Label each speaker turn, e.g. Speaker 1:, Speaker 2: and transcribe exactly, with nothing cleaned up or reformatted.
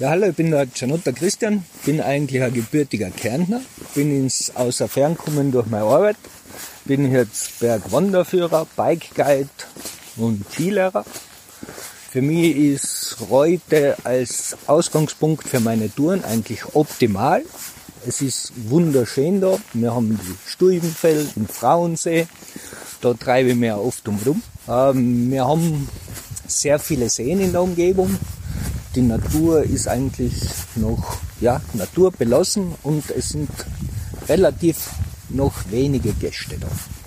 Speaker 1: Ja, hallo, ich bin der Gianotta Christian, bin eigentlich ein gebürtiger Kärntner, bin ins Außerfern gekommen durch meine Arbeit, bin jetzt Bergwanderführer, Bikeguide und Skilehrer. Für mich ist Reute als Ausgangspunkt für meine Touren eigentlich optimal. Es ist wunderschön da, wir haben die Stuyvenfeld, den Frauensee, da treibe ich mich oft umrum. Ähm, wir haben sehr viele Seen in der Umgebung. Die Natur ist eigentlich noch ja, naturbelassen und es sind relativ noch wenige Gäste da.